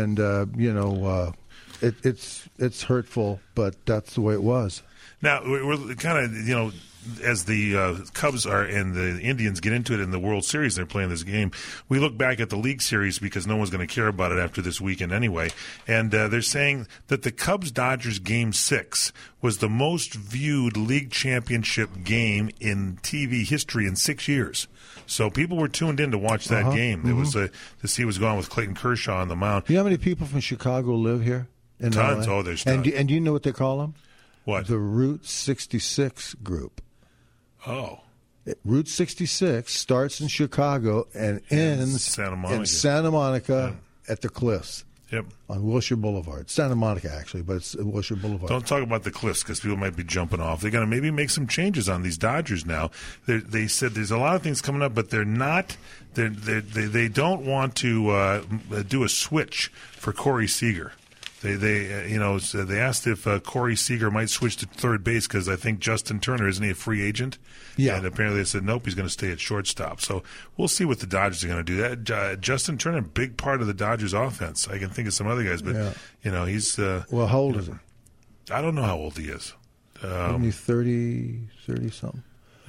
hurtful, but that's the way it was. Now we're kind of as the Cubs are and the Indians get into it in the World Series, they're playing this game. We look back at the League Series because no one's going to care about it after this weekend anyway. And they're saying that the Cubs-Dodgers Game 6 was the most viewed League Championship game in TV history in 6 years. So people were tuned in to watch that game. It was to see what's going on with Clayton Kershaw on the mound. You know how many people from Chicago live here? Tons. LA? Oh, there's tons. And do you know what they call them? What? The Route 66 group. Oh. Route 66 starts in Chicago and ends in Santa Monica at the Cliffs. Yep. On Wilshire Boulevard. Santa Monica, actually, but it's Wilshire Boulevard. Don't talk about the Cliffs because people might be jumping off. They're going to maybe make some changes on these Dodgers now. They said there's a lot of things coming up, but they're not. They don't want to do a switch for Corey Seager. They asked if Corey Seager might switch to third base because I think Justin Turner, isn't he a free agent? Yeah. And apparently they said, nope, he's going to stay at shortstop. So we'll see what the Dodgers are going to do. That Justin Turner, a big part of the Dodgers offense. I can think of some other guys, but, he's... well, how old is he? I don't know how old he is. Isn't he 30-something?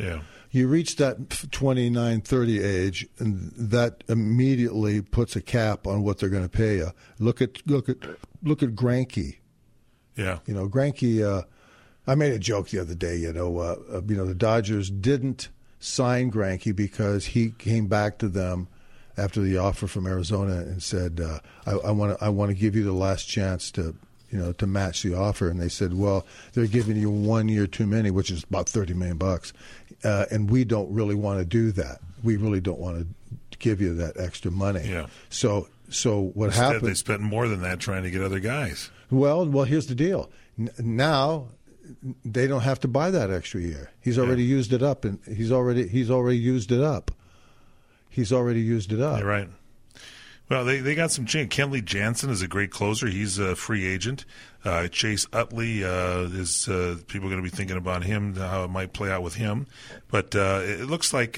Yeah. You reach that 29, 30 age, and that immediately puts a cap on what they're going to pay you. Look at Greinke. Yeah. Greinke. I made a joke the other day. The Dodgers didn't sign Greinke because he came back to them after the offer from Arizona and said, "I want to give you the last chance to match the offer." And they said, "Well, they're giving you 1 year too many, which is about $30 million, and we don't really want to do that. We really don't want to give you that extra money." Yeah. So what Instead, happened? they spent more than that trying to get other guys. Well, here's the deal. Now they don't have to buy that extra year. He's already used it up, and he's already used it up. He's already used it up. You're right. Well, they got some change. Kenley Jansen is a great closer. He's a free agent. Chase Utley is people are going to be thinking about him, how it might play out with him. But it looks like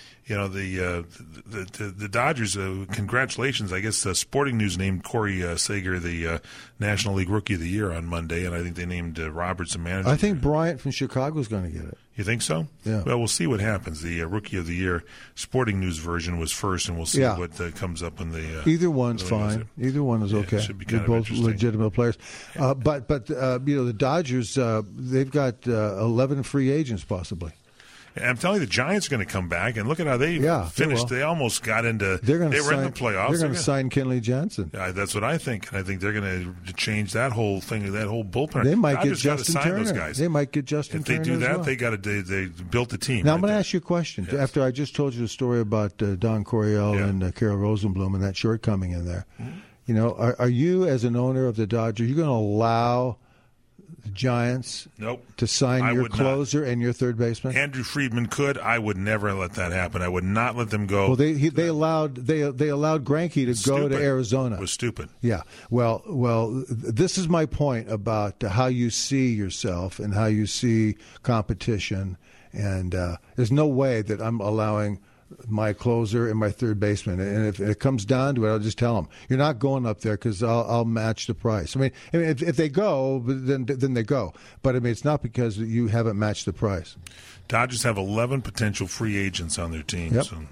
the Dodgers. Congratulations, I guess. Sporting News named Corey Seager the National League Rookie of the Year on Monday, and I think they named Robertson manager. I think Bryant from Chicago is going to get it. You think so? Yeah. Well, we'll see what happens. The Rookie of the Year Sporting News version was first, and we'll see what comes up when the either one's fine. Either one is okay. Should be They're both legitimate players. But the Dodgers they've got 11 free agents possibly. And I'm telling you, the Giants are going to come back, and look at how they finished. They almost got into. They were in the playoffs. They're going to sign Kenley Jansen. That's what I think, and I think they're going to change that whole thing, that whole bullpen. They might get Justin Turner. Those guys. They might get Justin Turner. If they do that, well. they got to. They built the team. Now I'm going to ask you a question. Yes. After I just told you the story about Don Coryell and Carol Rosenblum and that shortcoming in there, are you as an owner of the Dodgers, you going to allow the Giants to sign your closer and your third baseman? Andrew Friedman could. I would never let that happen. I would not let them go. Well, they allowed Greinke to go to Arizona. It was stupid. Yeah. Well, this is my point about how you see yourself and how you see competition. And there's no way that I'm allowing my closer and my third baseman. And if it comes down to it, I'll just tell them, you're not going up there because I'll match the price. I mean if they go, then they go. But, it's not because you haven't matched the price. Dodgers have 11 potential free agents on their team. Yep. So,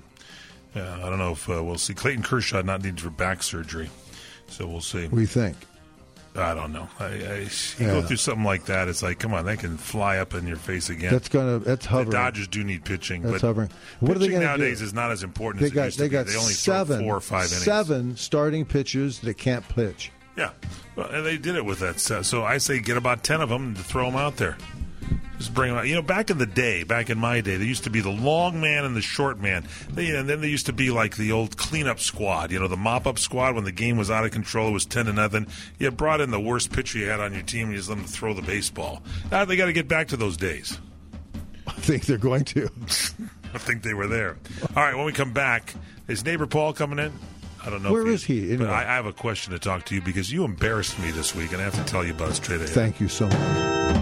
I don't know if we'll see. Clayton Kershaw not needed for back surgery. So we'll see. What do you think? I don't know. You go through something like that, it's like, come on, that can fly up in your face again. That's hovering. The Dodgers do need pitching, that's but hovering. What pitching nowadays is not as important as it used to be. They only throw 4 or 5 innings. 7 starting pitchers that can't pitch. Yeah, well, and they did it with that. So I say get about 10 of them to throw them out there. Just bring them out. Back in the day, back in my day, there used to be the long man and the short man. And then there used to be like the old cleanup squad, the mop-up squad when the game was out of control. It was 10-0. You brought in the worst pitcher you had on your team and you just let them throw the baseball. Now they got to get back to those days. I think they're going to. I think they were there. All right, when we come back, is neighbor Paul coming in? I don't know. Where is he? Anyway. But I have a question to talk to you because you embarrassed me this week, and I have to tell you about it straight ahead. Thank you so much.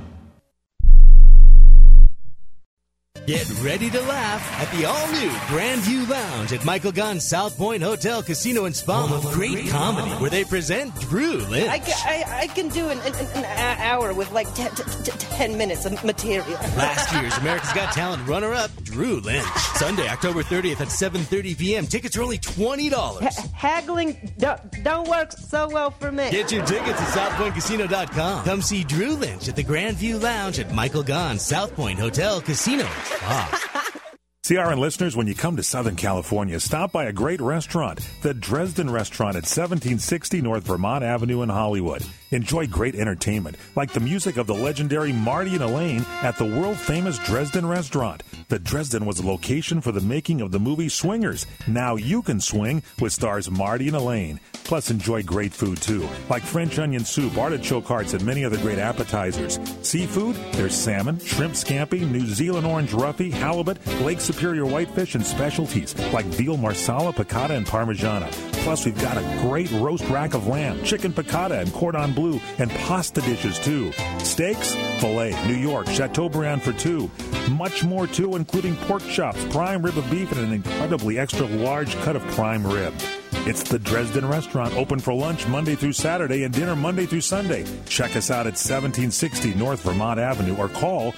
Get ready to laugh at the all-new Grandview Lounge at Michael Gunn's South Point Hotel, Casino, and Spa. Great comedy where they present Drew Lynch. I can do an hour with like 10 minutes of material. Last year's America's Got Talent runner-up, Drew Lynch. Sunday, October 30th at 7:30 p.m. Tickets are only $20. Haggling don't work so well for me. Get your tickets at SouthPointCasino.com. Come see Drew Lynch at the Grandview Lounge at Michael Gunn's South Point Hotel, Casino. CRN listeners, when you come to Southern California, stop by a great restaurant, the Dresden Restaurant at 1760 North Vermont Avenue in Hollywood. Enjoy great entertainment, like the music of the legendary Marty and Elaine at the world-famous Dresden Restaurant. The Dresden was a location for the making of the movie Swingers. Now you can swing with stars Marty and Elaine. Plus, enjoy great food, too, like French onion soup, artichoke hearts, and many other great appetizers. Seafood, there's salmon, shrimp scampi, New Zealand orange roughy, halibut, Lake Superior whitefish, and specialties like veal marsala, piccata, and parmigiana. Plus, we've got a great roast rack of lamb, chicken piccata, and cordon bleu, and pasta dishes, too. Steaks, filet, New York, Chateaubriand for 2. Much more, too, including pork chops, prime rib of beef, and an incredibly extra large cut of prime rib. It's the Dresden Restaurant, open for lunch Monday through Saturday and dinner Monday through Sunday. Check us out at 1760 North Vermont Avenue or call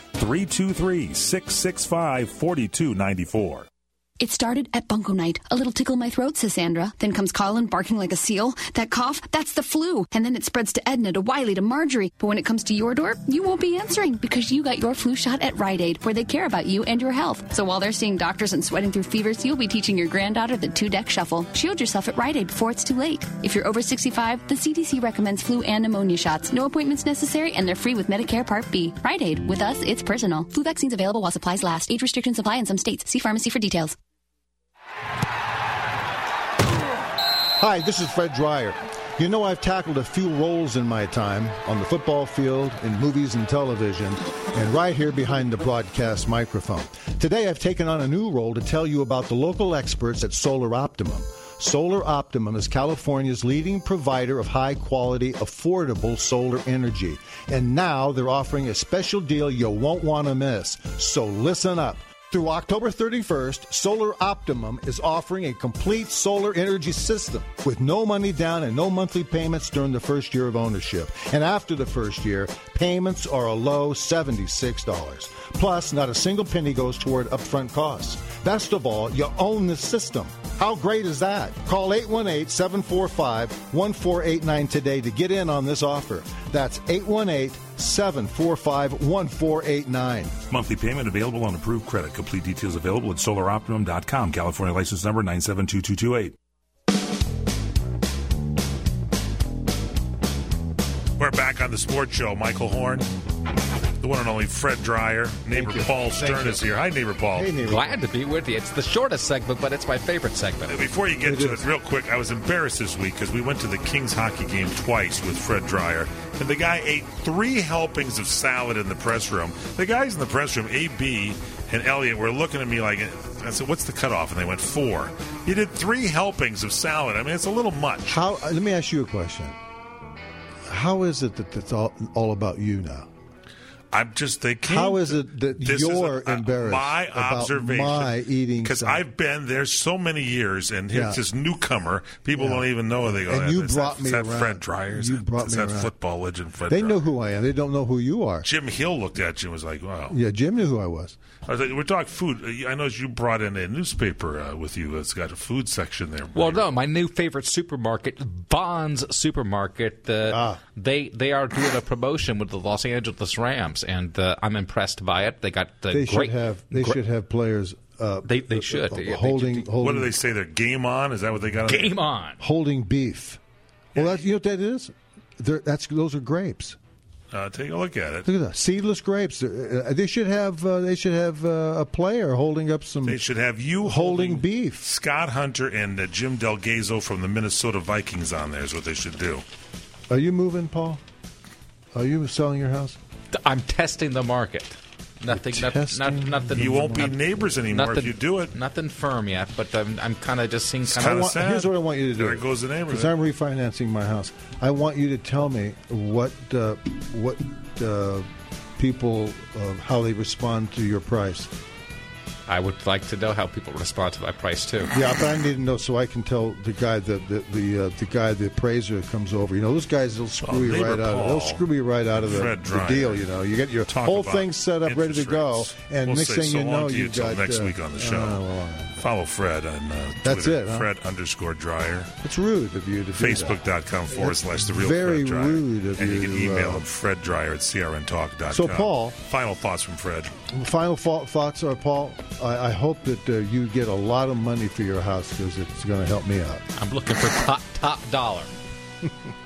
323-665-4294. It started at bunko night. A little tickle in my throat, says Sandra. Then comes Colin barking like a seal. That cough, that's the flu. And then it spreads to Edna, to Wiley, to Marjorie. But when it comes to your door, you won't be answering because you got your flu shot at Rite Aid, where they care about you and your health. So while they're seeing doctors and sweating through fevers, you'll be teaching your granddaughter the 2-deck shuffle. Shield yourself at Rite Aid before it's too late. If you're over 65, the CDC recommends flu and pneumonia shots. No appointments necessary, and they're free with Medicare Part B. Rite Aid. With us, it's personal. Flu vaccines available while supplies last. Age restrictions apply in some states. See pharmacy for details. Hi, this is Fred Dreyer. You know, I've tackled a few roles in my time on the football field, in movies and television, and right here behind the broadcast microphone. Today, I've taken on a new role to tell you about the local experts at Solar Optimum. Solar Optimum is California's leading provider of high-quality, affordable solar energy. And now they're offering a special deal you won't want to miss. So listen up. Through October 31st, Solar Optimum is offering a complete solar energy system with no money down and no monthly payments during the first year of ownership. And after the first year, payments are a low $76. Plus, not a single penny goes toward upfront costs. Best of all, you own the system. How great is that? Call 818-745-1489 today to get in on this offer. That's 818-745-1489. Monthly payment available on approved credit. Complete details available at solaroptimum.com. California license number 972228. We're back on the sports show. Michael Horn, the one and only Fred Dreyer. Neighbor Paul Stern is here. Hi, Neighbor Paul. Hey, neighbor. Glad to be with you. It's the shortest segment, but it's my favorite segment. Before you get to it, real quick, I was embarrassed this week because we went to the Kings hockey game twice with Fred Dreyer, and the guy ate 3 helpings of salad in the press room. The guys in the press room, A.B. and Elliot, were looking at me like, I said, what's the cutoff? And they went 4. You did 3 helpings of salad. I mean, it's a little much. Let me ask you a question. How is it that it's all about you now? How is it that you're embarrassed my observation, about my eating? Because I've been there so many years, and here's this newcomer. People don't even know. They go, and you brought me around. Fred Dreyer. You brought me around. Football legend Fred They Dreyer. know who I am. They don't know who you are. Jim Hill looked at you and was like, wow. Yeah, Jim knew who I was. We're talking food. I know you brought in a newspaper with you. It's got a food section there. Well, no, my new favorite supermarket, Vons Supermarket, they are doing a promotion with the Los Angeles Rams, and I'm impressed by it. They got they great. Should have players. They should holding. What do they say? They're game on. Is that what they got? Game on. Holding beef. Well, you know what that is? Those are grapes. Take a look at it. Look at that, seedless grapes. They should have a player holding up some. They should have you holding beef. Scott Hunter and Jim Delgado from the Minnesota Vikings on there is what they should do. Are you moving, Paul? Are you selling your house? I'm testing the market. Nothing. You won't be neighbors anymore if you do it. Nothing firm yet, but I'm kind of just seeing. Here's what I want you to do. There goes the neighborhood. Because I'm refinancing my house. I want you to tell me what people how they respond to your price. I would like to know how people respond to my price too. Yeah, but I need to know so I can tell the guy the appraiser that comes over. You know, those guys will screw you right out. They'll screw you right out of the deal. You know, you get your whole thing set up, ready to go, and next thing you know, you got next week on the show. Follow Fred on that's Twitter, it. Huh? Fred_Dreyer. It's rude of you to do Facebook.com/TheRealFredDreyer. Very rude of you. And you can email him FredDreyer@CRNTalk.com. So, Paul, final thoughts from Fred. Final thoughts are, Paul, I hope that you get a lot of money for your house because it's going to help me out. I'm looking for top dollar.